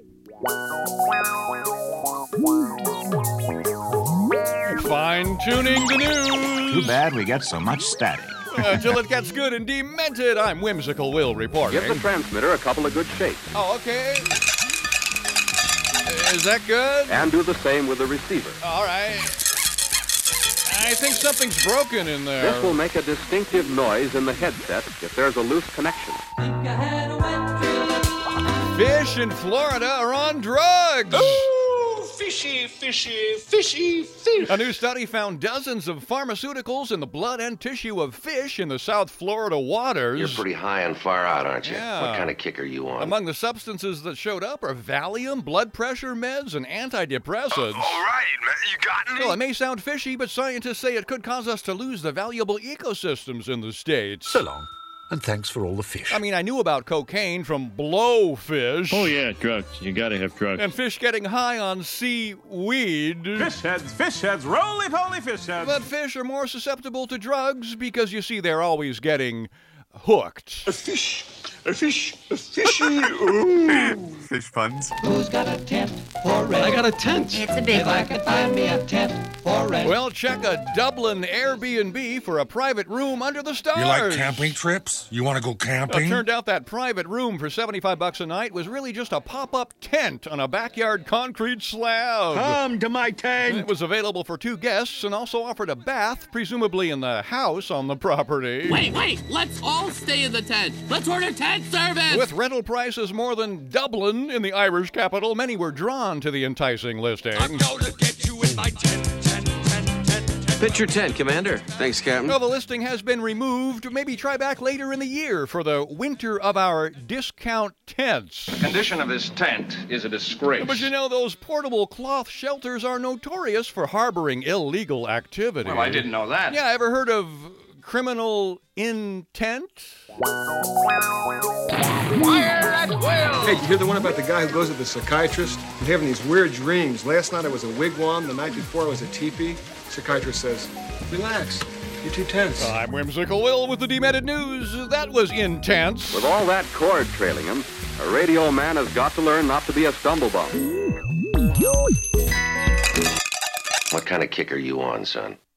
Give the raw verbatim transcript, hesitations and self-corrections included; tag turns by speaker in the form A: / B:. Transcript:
A: Fine-tuning the news.
B: Too bad we get so much static.
A: Until it gets good and demented, I'm Whimsical Will reporting.
C: Give the transmitter a couple of good shakes.
A: Oh, okay. Is that good?
C: And do the same with the receiver.
A: All right. I think something's broken in there.
C: This will make a distinctive noise in the headset if there's a loose connection.
A: Fish in Florida are on drugs.
D: Ooh, fishy, fishy, fishy, fish.
A: A new study found dozens of pharmaceuticals in the blood and tissue of fish in the South Florida waters.
E: You're pretty high and far out, aren't you?
A: Yeah.
E: What kind of kick are you on?
A: Among the substances that showed up are Valium, blood pressure meds, and antidepressants.
F: Uh, all right, man. You got me?
A: Well, it may sound fishy, but scientists say it could cause us to lose the valuable ecosystems in the States.
G: So long, and thanks for all the fish.
A: I mean, I knew about cocaine from blowfish.
H: Oh, yeah, drugs. You gotta have drugs.
A: And fish getting high on seaweed.
I: Fish heads, fish heads, roly-poly fish heads.
A: But fish are more susceptible to drugs because, you see, they're always getting hooked.
D: A fish, a fish, a fishy. Ooh.
B: Fish puns.
J: Who's got a tent for rent?
K: I got a tent.
J: It's a big if one. I could find me a tent for rent.
A: Well, check a Dublin Airbnb for a private room under the stars.
L: You like camping trips? You want to go camping?
A: It turned out that private room for seventy-five bucks a night was really just a pop-up tent on a backyard concrete slab.
H: Come to my tent.
A: It was available for two guests and also offered a bath, presumably in the house on the property.
K: Wait, wait. Let's all stay in the tent. Let's order tent service.
A: With rental prices more than Dublin in the Irish capital, many were drawn to the enticing listing.
D: I'm gonna get you in my tent, tent, tent, tent, tent.
E: Pitch your tent, Commander. Thanks, Captain.
A: Well, the listing has been removed. Maybe try back later in the year for the winter of our discount tents.
M: The condition of this tent is a disgrace.
A: But you know, those portable cloth shelters are notorious for harboring illegal activity.
M: Well, I didn't know that.
A: Yeah, ever heard of criminal intent?
D: Fire at will!
N: Hey, did you hear the one about the guy who goes to the psychiatrist and having these weird dreams? Last night I was a wigwam, the night before I was a teepee. Psychiatrist says, relax, you're too tense.
A: I'm Whimsical Will with the Demented News. That was intense.
C: With all that cord trailing him, a radio man has got to learn not to be a stumblebum.
E: What kind of kick are you on, son?